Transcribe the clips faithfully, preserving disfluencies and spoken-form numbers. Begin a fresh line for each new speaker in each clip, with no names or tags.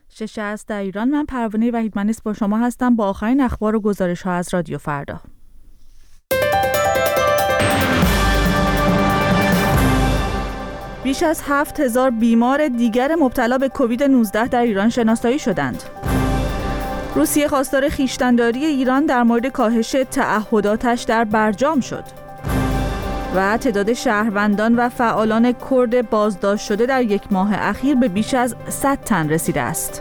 شش است در ایران. من پروانه وحیدمنیست با شما هستم با آخرین اخبار و گزارش ها از رادیو فردا. بیش از هفت هزار بیمار دیگر مبتلا به کووید نوزده در ایران شناسایی شدند. روسیه خواستار خویشتن‌داری ایران در مورد کاهش تعهداتش در برجام شد. و تعداد شهروندان و فعالان کرد بازداشت شده در یک ماه اخیر به بیش از صد تن رسیده است.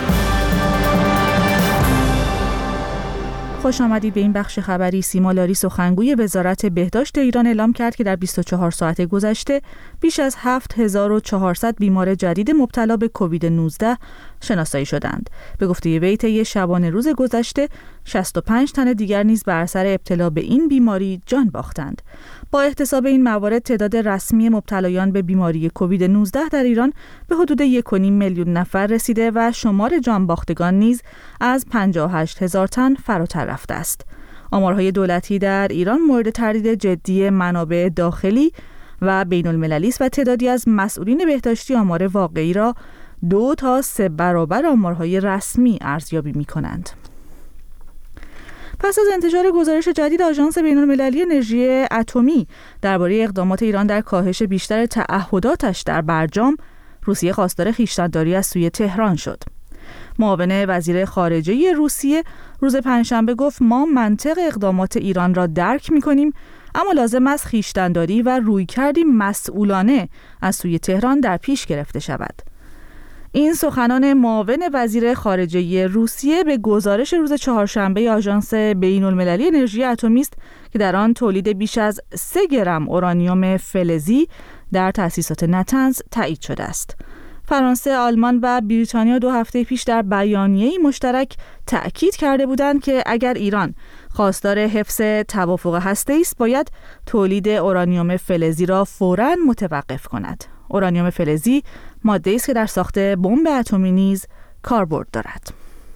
خوش آمدید به این بخش خبری. سیما لاری سخنگوی وزارت بهداشت ایران اعلام کرد که در بیست و چهار ساعت گذشته بیش از هفت هزار و چهارصد بیمار جدید مبتلا به کووید نوزده شناسایی شدند. به گفته وی طی شبانه روز گذشته شصت و پنج تن دیگر نیز بر اثر ابتلا به این بیماری جان باختند. با احتساب این موارد تعداد رسمی مبتلایان به بیماری کووید نوزده در ایران به حدود یک و نیم میلیون نفر رسیده و شمار جان باختگان نیز از پنجاه و هشت هزار تن فراتر رفته است. آمارهای دولتی در ایران مورد تردید جدی منابع داخلی و بین المللی است و تعدادی از مسئولین بهداشتی آمار واقعی را دو تا سه برابر آمارهای رسمی ارزیابی می کنند. پس از انتشار گزارش جدید آژانس بین‌المللی انرژی اتمی درباره اقدامات ایران در کاهش بیشتر تعهداتش در برجام، روسیه خواستار خویشتن‌داری از سوی تهران شد. معاون وزیر خارجه روسیه روز پنجشنبه گفت ما منطق اقدامات ایران را درک می‌کنیم، اما لازم است خویشتن‌داری و رویکردی مسئولانه از سوی تهران در پیش گرفته شود. این سخنان معاون وزیر خارجه روسیه به گزارش روز چهارشنبه آژانس بین‌المللی انرژی اتمی است که در آن تولید بیش از سه گرم اورانیوم فلزی در تأسیسات نتنز تایید شده است. فرانسه، آلمان و بریتانیا دو هفته پیش در بیانیه‌ای مشترک تأکید کرده بودند که اگر ایران خواستار حفظ توافق هسته‌ای است، باید تولید اورانیوم فلزی را فوراً متوقف کند. اورانیوم فلزی ماده‌ای است که در ساخت بمب اتمی نیز کاربرد دارد.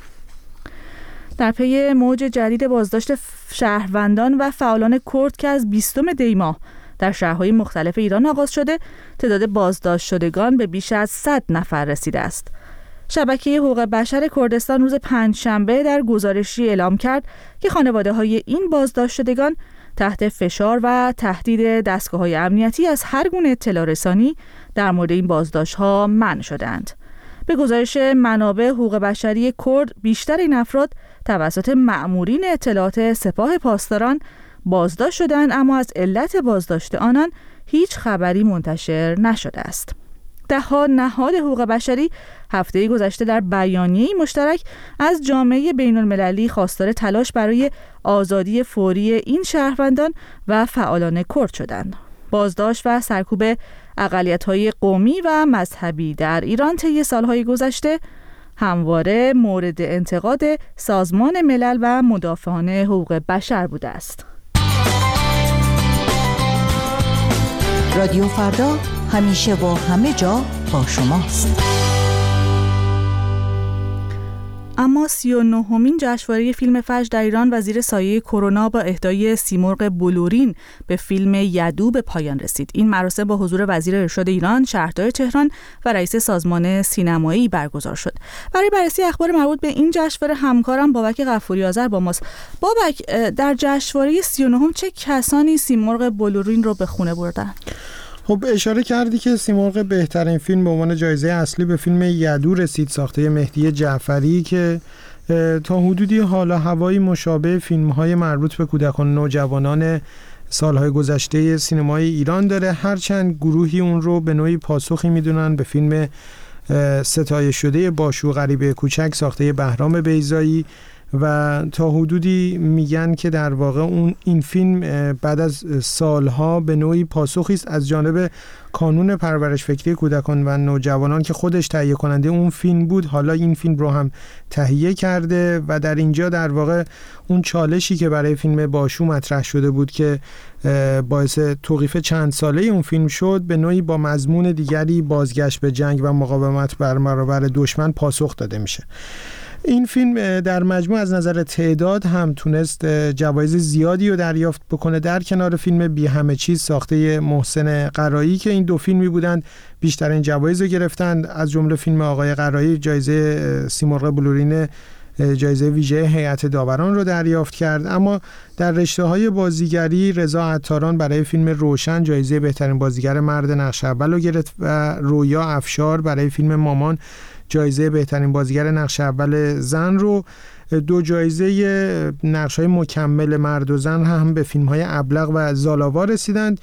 در پی موج جدید بازداشت شهروندان و فعالان کرد که از بیستم دی ماه در شهرهای مختلف ایران آغاز شده، تعداد بازداشت شدگان به بیش از صد نفر رسیده است. شبکه حقوق بشر کردستان روز پنجشنبه در گزارشی اعلام کرد که خانواده‌های این بازداشت شدگان تحت فشار و تهدید دستگاه‌های امنیتی از هر گونه اطلاع رسانی در مورد این بازداشت‌ها منع شدند. به گزارش منابع حقوق بشری کرد، بیشتر این افراد توسط مأمورین اطلاعات سپاه پاسداران بازداشت شدند، اما از علت بازداشت آنان هیچ خبری منتشر نشده است. ده‌ها نهاد حقوق بشری هفته گذشته در بیانیه‌ای مشترک از جامعه بین‌المللی خواستار تلاش برای آزادی فوری این شهروندان و فعالان کرد شدند. بازداشت و سرکوب اقلیت‌های قومی و مذهبی در ایران طی سال‌های گذشته همواره مورد انتقاد سازمان ملل و مدافعان حقوق بشر بوده است.
رادیو فردا همیشه و همه جا با شماست.
اما سی و نهمین جشنواره فیلم فجر در ایران و زیر سایه کرونا با اهدای سیمرغ بلورین به فیلم یدو به پایان رسید. این مراسم با حضور وزیر ارشاد ایران، شهردار تهران و رئیس سازمان سینمایی برگزار شد. برای بررسی اخبار مربوط به این جشنواره همکارم بابک غفوری آذر با ماست. بابک، در جشنواره سی و نهم چه کسانی سیمرغ بلورین رو به خونه بردن؟
خب اشاره کردی که سیمرغ بهترین فیلم به عنوان جایزه اصلی به فیلم یدو رسید، ساخته مهدی جعفری که تا حدودی حالا هوایی مشابه فیلم‌های مربوط به کودکان و نوجوانان سالهای گذشته سینمای ایران داره، هرچند گروهی اون رو به نوعی پاسخی میدونن به فیلم ستایش شده باشو غریبه کوچک ساخته بهرام بیضایی و تا حدودی میگن که در واقع اون این فیلم بعد از سالها به نوعی پاسخی است از جانب کانون پرورش فکری کودکان و نوجوانان که خودش تهیه کننده اون فیلم بود، حالا این فیلم رو هم تهیه کرده و در اینجا در واقع اون چالشی که برای فیلم باشو مطرح شده بود که باعث توقیف چند ساله اون فیلم شد، به نوعی با مضمون دیگری بازگشت به جنگ و مقاومت بر برابر دشمن پاسخ داده میشه. این فیلم در مجموع از نظر تعداد هم تونست جوایز زیادی رو دریافت بکنه، در کنار فیلم بی همه چیز ساخته محسن قرایی که این دو فیلمی بودند بیشترین جوایز رو گرفتند، از جمله فیلم آقای قرایی جایزه سیمرغ بلورین جایزه ویژه هیئت داوران رو دریافت کرد. اما در رشته‌های بازیگری رضا عطاران برای فیلم روشن جایزه بهترین بازیگر مرد نقش اول رو گرفت و رویا افشار برای فیلم مامان جایزه بهترین بازیگر نقش اول زن رو. دو جایزه نقش‌های مکمل مرد و زن هم به فیلم‌های ابلق و زالاوا رسیدند.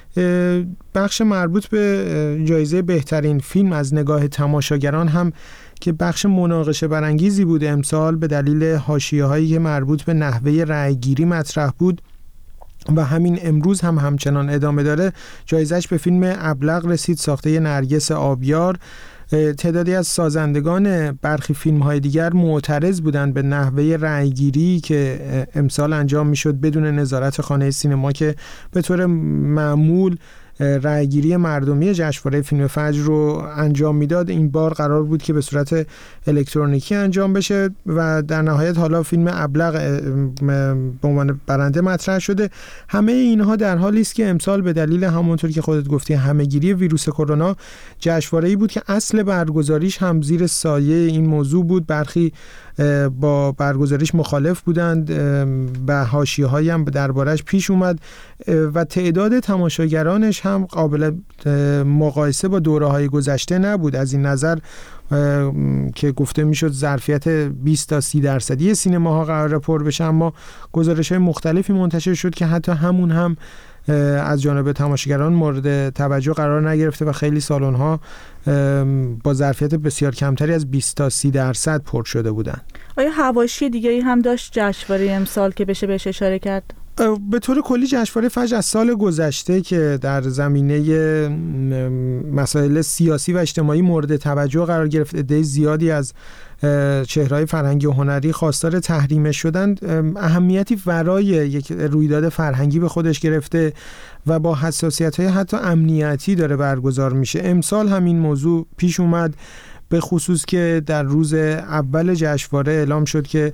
بخش مربوط به جایزه بهترین فیلم از نگاه تماشاگران هم که بخش مناقشه برانگیزی بود امسال به دلیل حاشیه‌هایی که مربوط به نحوه رأی‌گیری مطرح بود و همین امروز هم همچنان ادامه داره، جایزش به فیلم ابلق رسید ساخته نرگس آبیار. تعدادی از سازندگان برخی فیلم‌های دیگر معترض بودند به نحوه رأی‌گیری که امسال انجام می‌شد بدون نظارت خانه سینما که به طور معمول رأی‌گیری مردمی جشنواره فیلم فجر رو انجام میداد. این بار قرار بود که به صورت الکترونیکی انجام بشه و در نهایت حالا فیلم ابلق به عنوان برنده مطرح شده. همه اینها در حالی است که امسال به دلیل همونطور که خودت گفتی همه‌گیری ویروس کرونا جشنواره‌ای بود که اصل برگزاریش هم زیر سایه این موضوع بود. برخی با برگزاریش مخالف بودند و حاشیه‌هایی هم دربارش پیش اومد و تعداد تماشاگرانش هم قابل مقایسه با دوره‌های گذشته نبود. از این نظر که گفته میشد ظرفیت بیست تا سی درصدی سینماها قرار پر بشه، اما گزارش‌های مختلفی منتشر شد که حتی همون هم از جانب تماشاگران مورد توجه قرار نگرفته و خیلی سالن‌ها با ظرفیت بسیار کمتری از بیست تا سی درصد پر شده بودند. آیا
حواشی دیگه‌ای هم داشت جشنواره امسال که بشه بهش اشاره کرد؟
به طور کلی جشنواره فجر از سال گذشته که در زمینه مسائل سیاسی و اجتماعی مورد توجه قرار گرفت، عده زیادی از چهره‌های فرهنگی و هنری خواستار تحریمش شدند، اهمیتی ورای یک رویداد فرهنگی به خودش گرفته و با حساسیت‌های حتی امنیتی داره برگزار میشه. امسال همین موضوع پیش اومد، به خصوص که در روز اول جشنواره اعلام شد که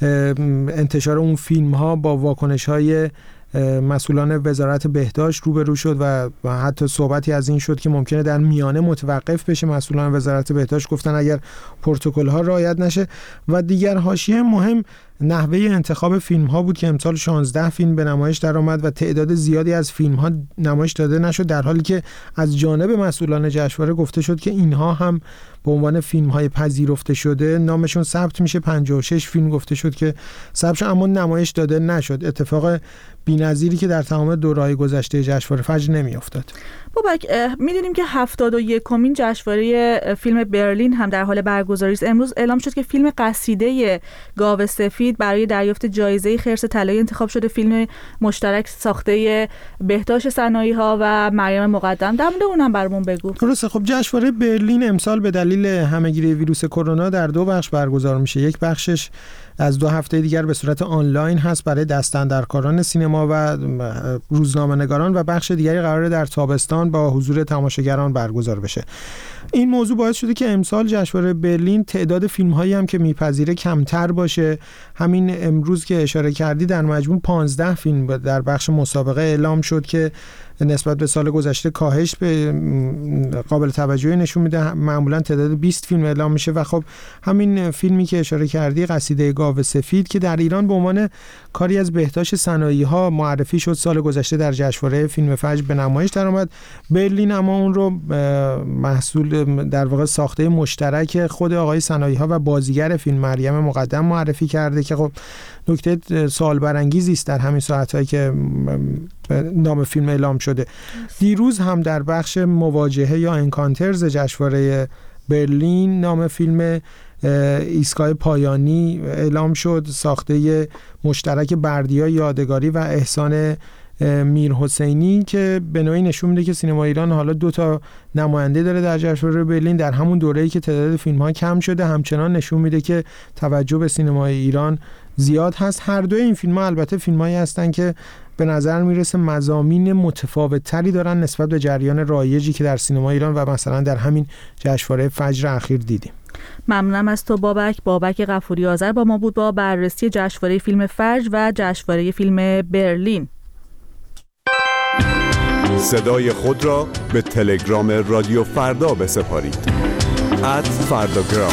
انتشار اون فیلم ها با واکنش های مسئولان وزارت بهداشت روبرو شد و حتی صحبتی از این شد که ممکنه در میانه متوقف بشه. مسئولان وزارت بهداشت گفتن اگر پروتکل ها رعایت نشه. و دیگر حاشیه مهم نحوه انتخاب فیلم ها بود که امسال شانزده فیلم به نمایش در آمد و تعداد زیادی از فیلم ها نمایش داده نشد، در حالی که از جانب مسئولان جشنواره گفته شد که اینها هم به عنوان فیلم های پذیرفته شده نامشون ثبت میشه. پنجاه و شش فیلم گفته شد که ثبت شد اما نمایش داده نشد، اتفاق بی‌نظیری که در تمام دوره‌های گذشته جشنواره فجر نمی‌افتاد.
بابک، می‌دونیم که هفتاد و یکمین جشنواره فیلم برلین هم در حال برگزاری است. امروز اعلام شد که فیلم قصیده گاو سفید برای دریافت جایزه خرس طلایی انتخاب شده. فیلم مشترک ساخته بهداشت صنایع‌ها و مریم مقدم. در مورد اون هم برامون بگو.
درسته. خب جشنواره برلین امسال به دلیل همه‌گیری ویروس کرونا در دو بخش برگزار میشه. یک بخشش از دو هفته دیگر به صورت آنلاین هست برای دستاندرکاران سینما و روزنامه‌نگاران و بخش دیگری قراره در تابستان با حضور تماشاگران برگزار بشه. این موضوع باعث شده که امسال جشنواره برلین تعداد فیلم‌هایی هم که میپذیره کمتر باشه. همین امروز که اشاره کردی در مجموع پانزده فیلم در بخش مسابقه اعلام شد که نسبت به سال گذشته کاهش به قابل توجهی نشون میده. معمولا تعداد بیست فیلم اعلام میشه و خب همین فیلمی که اشاره کردی قصیده گاو سفید که در ایران به عنوان کاری از بهداشت صنایع‌ها معرفی شد سال گذشته در جشنواره فیلم فجر به نمایش درآمد. برلین اما اون رو محصول در واقع ساخته مشترک خود آقای صنایع‌ها و بازیگر فیلم مریم مقدم معرفی کرده که خب نکته سوال برانگیزی است در همین ساعتایی که نام فیلم اعلام شده. دیروز هم در بخش مواجهه یا انکانترز جشنواره برلین نام فیلم ایستگاه پایانی اعلام شد، ساخته مشترک بردیا یادگاری و احسان میرحسینی که به نوعی نشون میده که سینما ایران حالا دو تا نماینده داره در جشنواره برلین. در همون دوره‌ای که تعداد فیلم‌ها کم شده همچنان نشون میده که توجه به سینمای ایران زیاد هست. هر دوی این فیلم‌ها البته فیلم‌هایی هستن که به نظر میرسه مضامین متفاوت‌تری دارن نسبت به جریان رایجی که در سینما ایران و مثلا در همین جشنواره فجر اخیر دیدیم.
ممنونم از تو بابک. بابک غفوری آذر با ما بود با بررسی جشنواره فیلم فجر و جشنواره فیلم برلین.
صدای خود را به تلگرام رادیو فردا بسپارید. ات فرداگرام.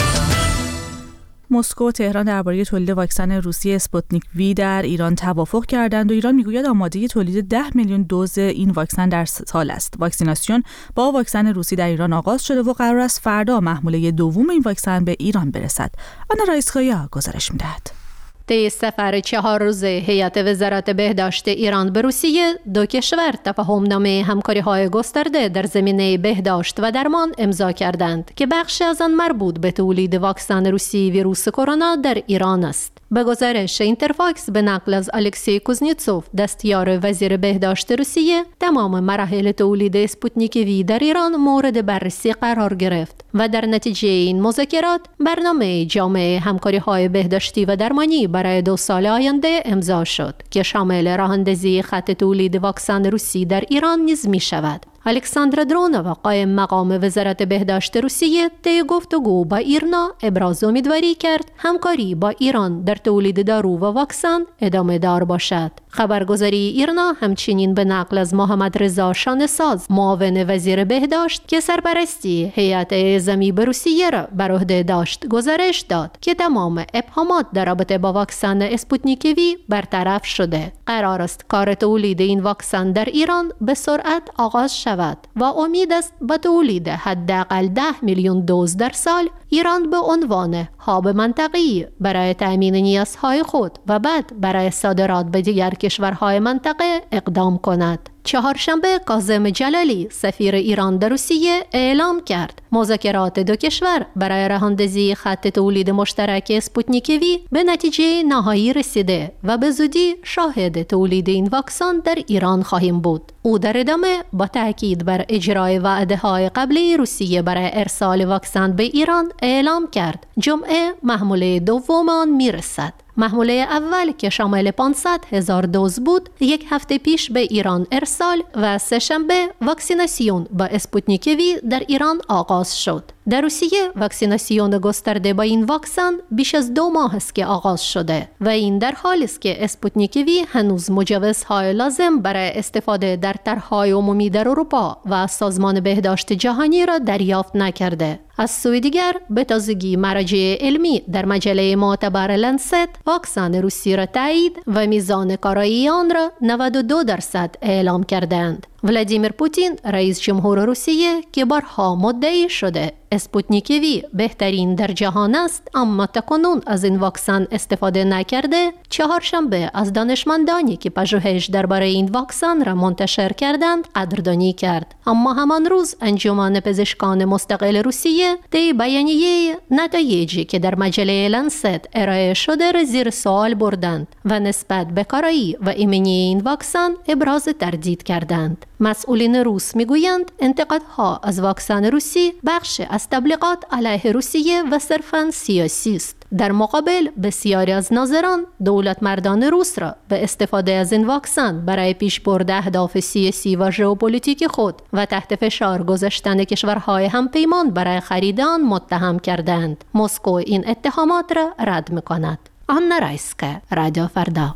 مسکو و تهران درباره تولید واکسن روسی اسپوتنیک وی در ایران توافق کردند و ایران میگوید آماده تولید ده میلیون دوز این واکسن در سال است. واکسیناسیون با واکسن روسی در ایران آغاز شده و قرار است فردا محموله دوم این واکسن به ایران برسد. آنا رئیس‌خویا گزارش می‌دهد.
طی سفر چهار روزه هیئت وزارت بهداشت ایران به روسیه، دو کشور تفاهمنامه همکاری‌های گسترده در زمینه بهداشت و درمان امضا کردند که بخشی از آن مربوط به تولید واکسن روسی ویروس کرونا در ایران است. به گزارش اینترفاکس به نقل از الکسی کوزنیتسوف، دستیار وزیر بهداشت روسیه، تمام مراحل تولید اسپوتنیک وی در ایران مورد بررسی قرار گرفت و در نتیجه این مذاکرات برنامه جامع همکاری‌های بهداشتی و درمانی برای دو سال آینده امضا شد که شامل راه‌اندازی خط تولید واکسن روسی در ایران نیز می شود. الکساندر درونووا، قائم مقام وزارت بهداشت روسیه، طی گفتگو با ایرنا ابراز امیدواری کرد همکاری با ایران در تولید دارو و واکسن ادامه دار باشد. خبرگزاری ایرنا همچنین به نقل از محمد رضا شانه‌ساز، معاون وزیر بهداشت که سرپرستی هیئت اعزامی به روسیه را بر عهده داشت، گزارش داد که تمام ابهامات در رابطه با واکسن اسپوتنیک وی برطرف شده. قرار است کار تولید این واکسن در ایران به سرعت آغاز شود و امید است با تولید حداقل ده میلیون دوز در سال ایران به عنوان هاب منطقه‌ای برای تأمین نیازهای خود و بعد برای صادرات به دیگر کشورهای منطقه اقدام کند. چهارشنبه کاظم جلالی، سفیر ایران در روسیه، اعلام کرد مذاکرات دو کشور برای راه‌اندازی خط تولید مشترک اسپوتنیک وی به نتیجه نهایی رسیده و به زودی شاهد تولید این واکسن در ایران خواهیم بود. او در ادامه با تاکید بر اجرای وعده‌های قبلی روسیه برای ارسال واکسن به ایران اعلام کرد جمعه محموله دوم آن میرسد. محموله اول که شامل پانصد هزار دوز بود یک هفته پیش به ایران ارسال و سه‌شنبه واکسیناسیون با اسپوتنیک وی در ایران آغاز شد. در روسیه واکسیناسیون گسترده با این واکسن بیش از دو ماه است که آغاز شده و این در حالی است که اسپوتنیک وی هنوز مجوزهای لازم برای استفاده در طرح‌های عمومی در اروپا و سازمان بهداشت جهانی را دریافت نکرده. از سوی دیگر به تازگی مراجع علمی در مجله معتبر لنست واکسن روسی را تایید و میزان کارایی آن را نود و دو درصد اعلام کردند. ولادیمیر پوتین، رئیس جمهور روسیه که بارها مدعی شده اسپوتنیک وی بهترین در جهان است اما تاکنون از این واکسن استفاده نکرده، چهارشنبه از دانشمندانی که پژوهش درباره این واکسن را منتشر کردند قدردانی کرد. اما همان روز انجمن پزشکان مستقل روسیه طی بیانیه نتایجی که در مجله لنست ارائه شده را زیر سوال بردند و نسبت به کارایی و ایمنی این واکسن ابراز تردید کردند. مسئولین روس میگویند انتقادها از واکسن روسی بخش از تبلیغات علیه روسیه و صرفاً سیاسی است. در مقابل بسیاری از ناظران دولت مردان روس را به استفاده از این واکسن برای پیشبرد اهداف سیاسی و ژئوپلیتیک خود و تحت فشار گذاشتن کشورهای همپیمان برای خرید آن متهم کردند. مسکو این اتهامات را رد می‌کند. آنا رئیس‌خویا، رادیو فردا.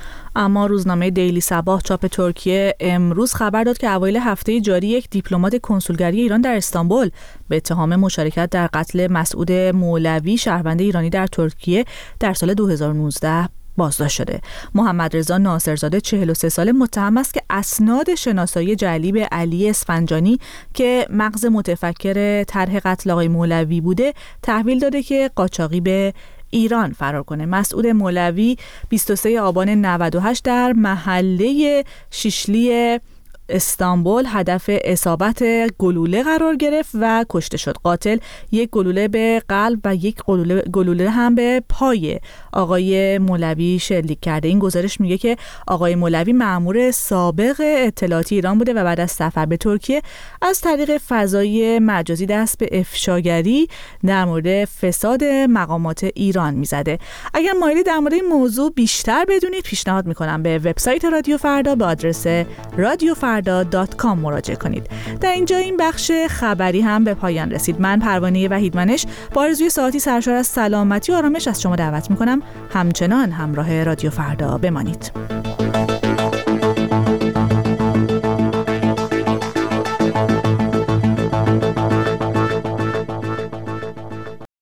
اما روزنامه دیلی صباح چاپ ترکیه امروز خبر داد که اوایل هفته جاری یک دیپلمات کنسولگری ایران در استانبول به اتهام مشارکت در قتل مسعود مولوی، شهروند ایرانی در ترکیه در سال دو هزار و نوزده بازداشت شده. محمد رضا ناصرزاده، چهل و سه ساله، متهم است که اسناد شناسایی جعلی به علی اسفنجانی که مغز متفکر طرح قتل آقای مولوی بوده تحویل داده که قاچاقی به ایران فرار کنه. مسعود مولوی بیست و سوم آبان نود و هشت در محله شیشلی استانبول هدف اصابت گلوله قرار گرفت و کشته شد. قاتل یک گلوله به قلب و یک گلوله, گلوله هم به پای آقای مولوی شلیک کرده. این گزارش میگه که آقای مولوی مأمور سابق اطلاعاتی ایران بوده و بعد از سفر به ترکیه از طریق فضای مجازی دست به افشاگری در مورد فساد مقامات ایران میزده. اگر مایلی در مورد این موضوع بیشتر بدونید پیشنهاد میکنم به وبسایت رادیو فردا به آدرس رادیو فردا فردا دات کام مراجعه کنید. در اینجا این بخش خبری هم به پایان رسید. من پروانه وحیدمنش با آرزوی ساعتی سرشار از سلامتی و آرامش از شما دعوت میکنم همچنان همراه رادیو فردا بمانید.